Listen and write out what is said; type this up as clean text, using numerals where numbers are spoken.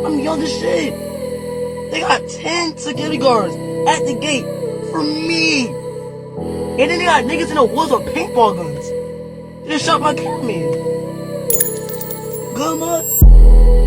I'm young as shit. They got 10 security guards at the gate for me. And then they got niggas in the woods with paintball guns. They just shot my cameraman. Good, mud?